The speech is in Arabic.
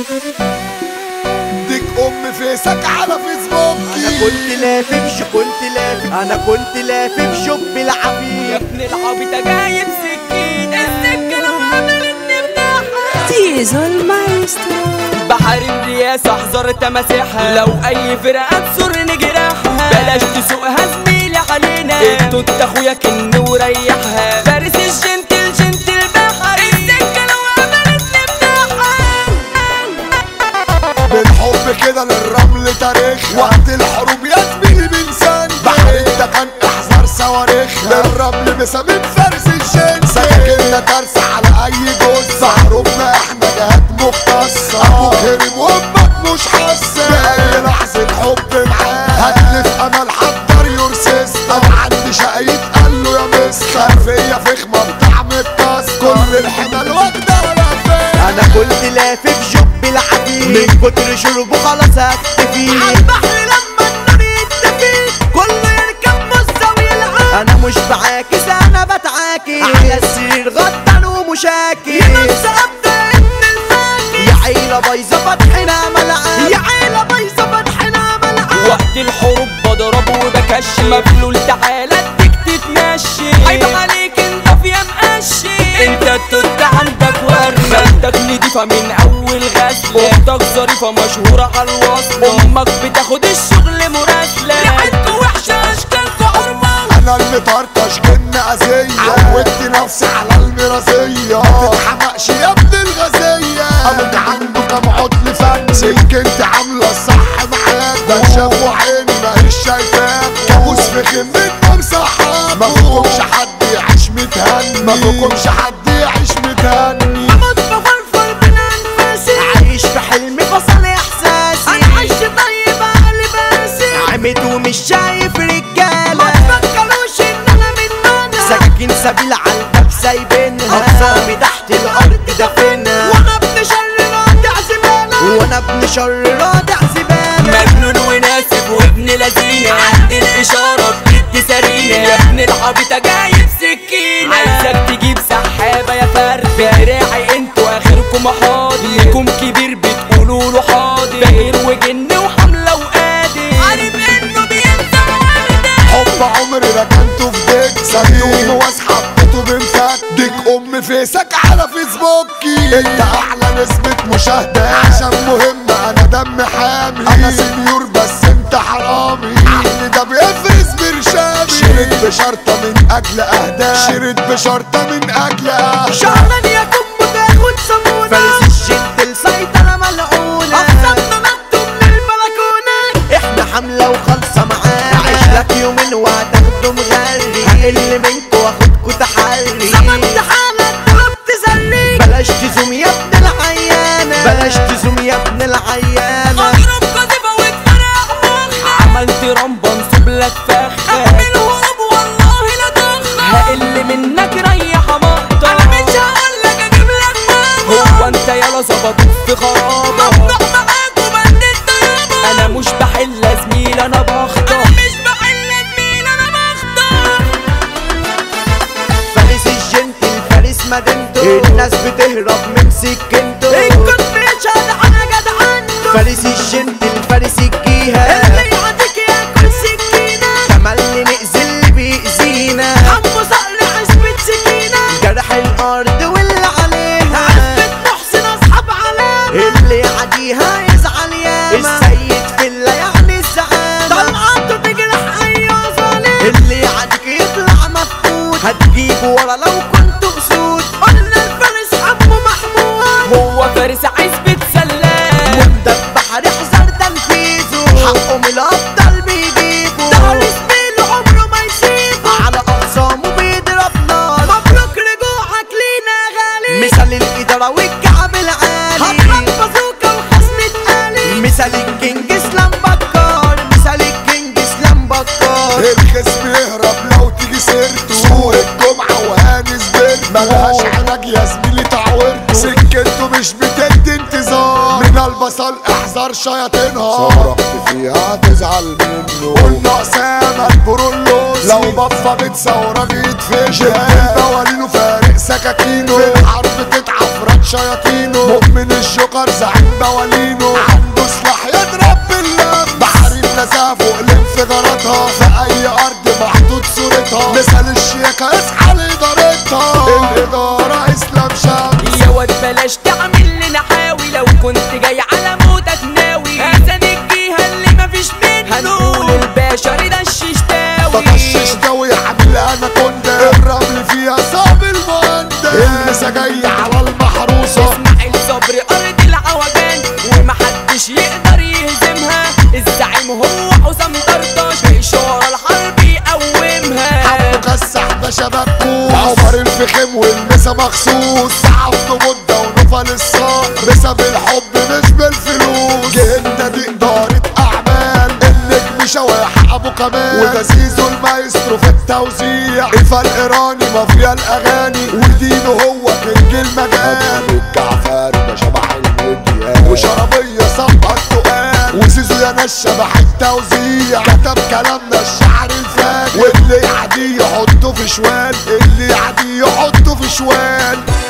ديك فيسك على فيسبوك. انا كنت لافف شوب العبيد. يا ابن العبيط جايب سكين، السكة لو عملت نفتحها. تيزو المايسترو بحر الرياسة احذر تماسيحها، لو اي فرقة تسر نجرحها. بلاش تسوقها زميلي علينا، التوت اخويا كن وريحها. فارس الجنتل جنتل بحر، السكة لو عملت نفتحها. بالحب كده للرمل تاريخ، وقت الحروب يا زميلي بنسان. بحر ده كان احذر صواريخ، للرمل مسامين فارس الجنتل. سكاكيننا ترسى على اي جثة، حروبنا احنا جهات مختصة. ابوك هرب وامك مش حاسة، بأي لحظة حب معاه هتلف امل حضر يور سيستم. انا عندي شقايق قال له يا مستر، خلفية فخمة بطعم الطاس. كل الحمل واخدة ولا فين. انا كنت لافف شوب العبيد، من كتر شربه خلاص هختفي. عالبحر لما النار يتفي، كله يركب مصة ويلعب. انا مش بعاكس انا بتعاكس، على السرير غطان ومشاكس. نفسي ابدا ابن الفاكس، يا عيلة بايظة فتحنا ملعب. يا عيلة بايظة فتحنا ملعب. وقت الحروب بضرب وبكش، مبلول تعالى اديك تتمشي. عيب عليك انت في يا مقشي، انت التوت عندك ورد. خدك نضيفة من اول غسلة، اختك ظريفة مشهورة على الوصل. امك بتاخد الشغل مراسلة، ريحتكوا وحشة اشكالكوا عربان. انا اللي طرطش كن اذية، عودت نفسي على المرازية. ما تتحمقش يا ابن الغزية، انا عنده كام عطل فن. سكنت عاملة الصح معاك، ده شاف وعين ماهيش شايفاك. كابوس فخم من صحاب، ما فيكمش حد يعيش متهني. ما فيكمش حد يعيش متهني. اموت بفرفر من انفاسي، عايش في حلمي فصل احساسي. انا عايش طيب على لباسي. عمد ومش شايف ما رجالة، تفكروش ان انا من انا. سكاكين سبيل على الباب سايبينها. اقسامي تحت الارض دافنها، وانا ابن شر رادع زبالة. وانا ابن شر رادع زبالة. مجنون وناسف وابن لذينة، عندي الاشارة بجد سرينة. يا ابن العبيطة جايب سكينة، عايزك تجيب سحابة يا فرد. بدراعي انتوا اخركم حاضر، ليكم كبير بتقولوا له حاضر. بهير وجن وحملة وقادر، عارف انه بينزل وردة. حب عمري ركنته في ديك، صندوق واسحب بيته بمسك. ديك فيسك على فيسبوكي، انت اعلى نسبة مشاهدة. عشان مهم انا دم حامي، انا سنيور بس انت حرامي. عقلي ده بيفرز برشامي، شريت بشرطة من اجل اهداف. شريت بشرطة من اجل اهداف. شغلان يا كم تاخد صابونة، فارس الجنتل سيطرة ملعونة. اقسمنا نطوا من البلكونة. احنا حملة وخالصة معانا، عيش لك يومين وهتاخدوا مغري. هقل منكوا واخدكوا تحري. زمنت حالك ضربت زري، بلاش تزوم يا ابن العيانة، بلاش تزوم يا ابن العيانة. اضرب قذيفة واتفرق مخ. عملت رمبة نصب لك فخ، اعمل هروب والله لا دخل. هقل منك ريح مقطع، انا مش هقولك اجيب لك ماما. هو انت يالا ظبطوك في خرابة، ممنوع معاك وبند الطيابة. انا مش بحل يا زميل انا بخطف، انا مش بحل يا زميل انا بخطف. فارس الجنتل فارس مدينته، الناس بتهرب من سكنته. الكل بيشهد على جدعنته، فارس الجنتل فارس الجيهة، اللي يعطيك ياكل سكينة. تملي نأذي اللي بيأذينا. عمو صقر عزبة سكينة، جرح الأرض واللي عليها. عزبة محسن اصحاب علامة، اللي يعديها يزعل ياما. السيد في اللي يعني الزعامة، طلعته تجرح اي ظالم. اللي يعديك يطلع مفقود. هتجيبه ورا لو كنت أسود. قلنا الفارس عمو محمود، هو فارس عزبة سلام. مدبح احذر تنفيذه، حقه من الأبطال بيجيبه. ده زميله عمره ما يسيبه، على أقسامه بيضرب نار. مبروك رجوعك لينا يا غالي. مثال الإدارة والكعب العالي، هضرب بازوكا وخصم آلي. مثال الكينج اسلام بكار، مثال الكينج اسلام بكار. الخصم يهرب لو تيجي سيرته، سوق الجمعة وهانس بنته. ملهاش علاج يا زميلي تعورته، سكته مش بتدي انتظار. من البصل احذر شياطينها، صرفت فيها تزعل منه. قلنا اسامة البرولوس، لو بفة بتصورة بيتفشل. البوالين وفارق سكاكينه، في الحرب تتعفرك شياطينه، مؤمن الجوكر زعيم بوالينه، عنده سلاح يضرب باللم، بحر النزاهة فوق الانفجاراتها، في اي ارض محطوط صورتها، مثال الشياكة اصحى لادارتها، الادارة اسلام شمس. يا واد بلاش تعمل لنا حاوي، لو كنت جاي على موتك ناوي هذا الجهة اللي مفيش منه، هنقول الباشا رضا الششتاوي. تطشش دوي عامل انا كنت الرمل فيها صعب المهندس، اللسه جاي على المحروسة، اسماعيل صبري ارض العوجان ومحدش يقدر يهزمها، الزعيم هو حسام طرطاش بإشارة الحرب يقومها. حمو كسح ده شبكوس، عمر الفخم والمسا مخصوص، عبده بودة ونوفل الصقر، بسبب الحب مش بالفلوس، جهنة دي إدارة أعمال، النجم شواح أبو كمال، وده زيزو المايسترو في التوزيع، إيفا الإيراني مافيا الأغاني، ودينه هو كينج المجال، الجعفر ده شبح الموديان، وشربية صبح التقال، وزيزو يا ناس شبح التوزيع، كتب كلامنا الشعر الفاجر، واللي يعدي يحطه في شوال، اللي يعدي يحطه في شوال.